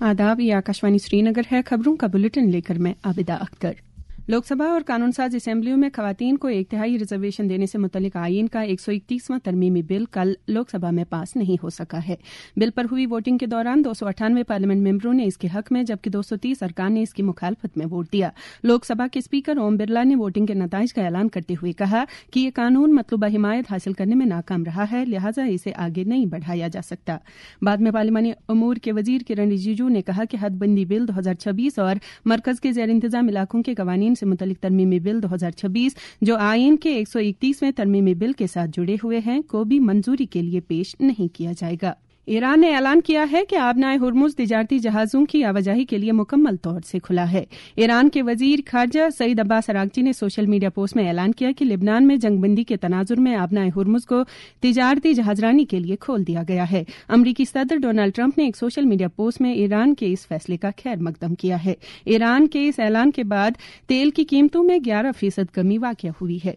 आदाब, ये आकाशवाणी श्रीनगर है। खबरों का बुलेटिन लेकर मैं आबिदा अख्तर। लोकसभा और कानून साज असेंबलियों में खवातीन को 1/3 रिजर्वेशन देने से मुतल्लिक आईन का 131वां तरमीमी बिल कल लोकसभा में पास नहीं हो सका है। बिल पर हुई वोटिंग के दौरान 298 पार्लियामेंट मेंबरों ने इसके हक में जबकि 230 अरकान ने इसकी मुखालफत में वोट दिया। लोकसभा के स्पीकर ओम बिरला ने वोटिंग के नताइज का ऐलान करते हुए कहा कि ये कानून मतलूबा हिमायत हासिल करने में नाकाम रहा है, लिहाजा इसे आगे नहीं बढ़ाया जा सकता। बाद में पार्लिमानी अमूर के वजीर किरण रिजिजू ने कहा कि हदबंदी बिल 2026 और मरकज के जेर इंतजाम इलाकों के कवानीन से मुतल्लिक तरमीमी बिल 2026 जो आईन के 131वें तरमीमी बिल के साथ जुड़े हुए हैं को भी मंजूरी के लिए पेश नहीं किया जाएगा। ईरान ने ऐलान किया है कि आबनाए हुर्मुज तिजारती जहाजों की आवाजाही के लिए मुकम्मल तौर से खुला है। ईरान के वजीर खारजा सईद अब्बास अरागची ने सोशल मीडिया पोस्ट में ऐलान किया कि लिबनान में जंगबंदी के तनाजुर में आबनाए हुर्मुज को तिजारती जहाजरानी के लिए खोल दिया गया है। अमरीकी सदर डोनाल्ड ट्रंप ने एक सोशल मीडिया पोस्ट में ईरान के इस फैसले का खैर मकदम किया है। ईरान के इस ऐलान के बाद तेल की कीमतों में 11% कमी वाक़या हुई है।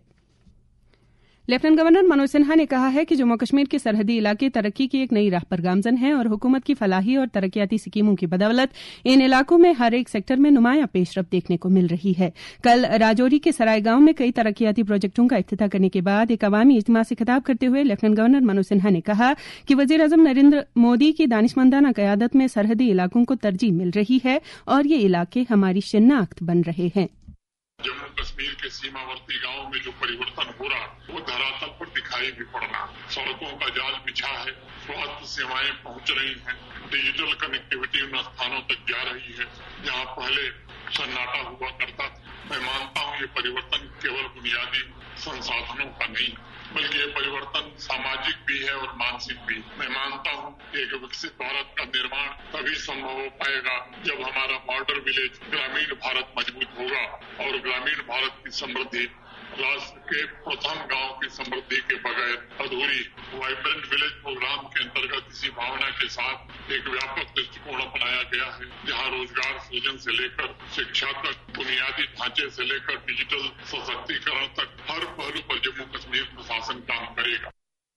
लेफ्टिनेंट गवर्नर मनोज सिन्हा ने कहा है कि जम्मू कश्मीर के सरहदी इलाके तरक्की की एक नई राह पर गामजन हैं और हुकूमत की फलाही और तरक्याती स्कीमों की बदौलत इन इलाकों में हर एक सेक्टर में नुमाया पेशरफ देखने को मिल रही है। कल राजौरी के सराय गांव में कई तरक्याती प्रोजेक्टों का इफ्तिताह करने के बाद एक अवामी इज्तिमा से खिताब करते हुए लेफ्टिनेंट गवर्नर मनोज सिन्हा ने कहा कि वजीर आजम नरेंद्र मोदी की दानिशमंदाना कयादत में सरहदी इलाकों को तरजीह मिल रही है और ये इलाके हमारी शिनाख्त बन रहे हैं। जम्मू कश्मीर के सीमावर्ती गांवों में जो परिवर्तन हो रहा वो धरातल पर दिखाई भी पड़ना। सड़कों का जाल बिछा है, स्वास्थ्य सेवाएं पहुंच रही हैं, डिजिटल कनेक्टिविटी उन स्थानों तक जा रही है जहां पहले सन्नाटा हुआ करता था। मैं मानता हूं ये परिवर्तन केवल बुनियादी संसाधनों का नहीं बल्कि ये परिवर्तन सामाजिक भी है और मानसिक भी। मैं मानता हूं एक विकसित भारत का निर्माण तभी संभव हो पाएगा जब हमारा बॉर्डर विलेज ग्रामीण भारत मजबूत होगा और ग्रामीण भारत की समृद्धि राष्ट्र के प्रथम गांव की समृद्धि के बगैर अधूरी। वाइब्रेंट विलेज प्रोग्राम के अंतर्गत इसी भावना के साथ एक व्यापक दृष्टिकोण अपनाया गया है जहां रोजगार सृजन से लेकर शिक्षा तक, बुनियादी ढांचे से लेकर डिजिटल सशक्तिकरण तक हर पहलू पर जम्मू कश्मीर प्रशासन काम करेगा।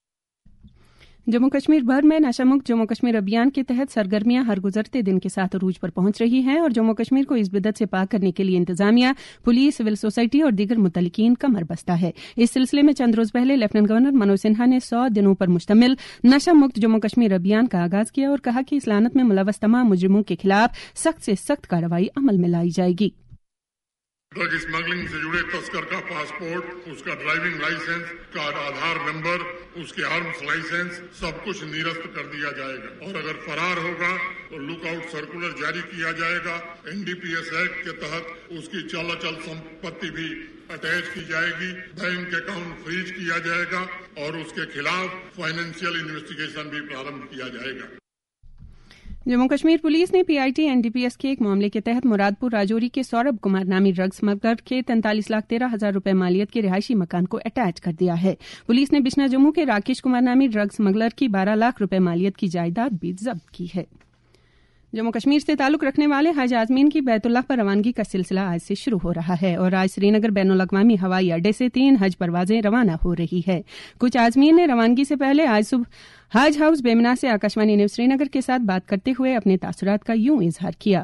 जम्मू कश्मीर भर में नशामुक्त जम्मू कश्मीर अभियान के तहत सरगर्मियां हर गुजरते दिन के साथ अरूज पर पहुंच रही हैं और जम्मू कश्मीर को इस बिदत से पाक करने के लिए इंतजामिया, पुलिस, सिविल सोसाइटी और दीगर मुतल्लिकीन कमर बस्ता है। इस सिलसिले में चंद रोज पहले लेफ्टिनेंट गवर्नर मनोज सिन्हा ने 100 दिनों पर मुश्तमिल नशा मुक्त जम्मू कश्मीर अभियान का आगाज किया और कहा कि इस लानत में मुलव्वस तमाम मुजरिमों के खिलाफ सख्त से सख्त कार्रवाई अमल में लाई जाएगी। ड्रग स्मगलिंग से जुड़े तस्कर का पासपोर्ट, उसका ड्राइविंग लाइसेंस का आधार नंबर, उसके आर्म्स लाइसेंस सब कुछ निरस्त कर दिया जाएगा और अगर फरार होगा तो लुकआउट सर्कुलर जारी किया जाएगा। NDPS एक्ट के तहत उसकी चल अचल संपत्ति भी अटैच की जाएगी, बैंक अकाउंट फ्रीज किया जाएगा और उसके खिलाफ फाइनेंशियल इन्वेस्टिगेशन भी प्रारंभ किया जाएगा। जम्मू कश्मीर पुलिस ने PIT NDPS के एक मामले के तहत मुरादपुर राजौरी के सौरभ कुमार नामी ड्रग स्मगलर के 43,13,000 रुपए मालियत के रिहायशी मकान को अटैच कर दिया है। पुलिस ने बिश्ना जम्मू के राकेश कुमार नामी ड्रग स्मगलर की 12 लाख रुपए मालियत की जायदाद भी जब्त की है। जम्मू कश्मीर से ताल्लुक रखने वाले हज आजमीन की बैतुल्लाह पर रवानगी का सिलसिला आज से शुरू हो रहा है और आज श्रीनगर बैनुल अक़वामी हवाई अड्डे से 3 हज परवाजें रवाना हो रही है। कुछ आजमीन ने रवानगी से पहले आज सुबह हज हाउस बेमना से आकाशवाणी न्यूज श्रीनगर के साथ बात करते हुए अपने तासुरात का यूं इजहार किया।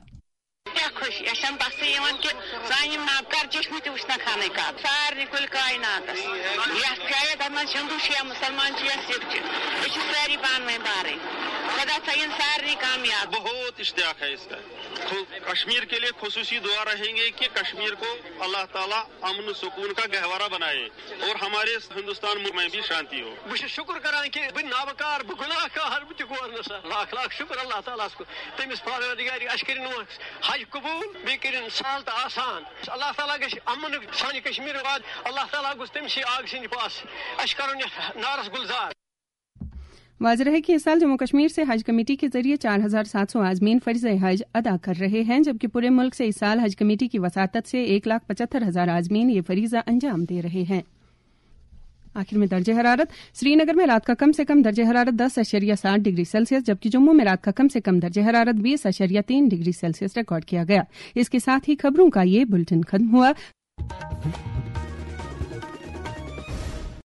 बहुत इश्तियाक है इसका। कश्मीर के लिए खुसूसी दुआ रहेंगे कि कश्मीर को अल्लाह ताला अमन सुकून का गहवारा बनाए और हमारे हिंदुस्तान में भी शांति हो। बह शुक्र करान कि बह नावकार बह गुनाहगार बह लाख लाख शुक्र अल्लाह ताला को तमिस परवरदिगार अशकरिन हज कबूल बे करिन साल तो आसान। अल्लाह ताला गश अमन सानी कश्मीर वाद अल्लाह ताला गुस तमसी आग सिंद पास अश करन नारस गुलजार। वाज़ेह है कि इस साल जम्मू कश्मीर से हज कमेटी के जरिए 4,700 आजमीन फर्ज हज अदा कर रहे हैं जबकि पूरे मुल्क से इस साल हज कमेटी की वसातत से 1,75,000 आजमीन ये फरीजा अंजाम दे रहे हैं। आखिर में दर्जे हरारत श्रीनगर में रात का कम से कम दर्जे हरारत 10.7 डिग्री सेल्सियस जबकि जम्मू में रात का कम से कम दर्जे हरारत 20.3 डिग्री सेल्सियस रिकॉर्ड किया गया। इसके साथ ही खबरों का ये बुलेटिन खत्म हुआ।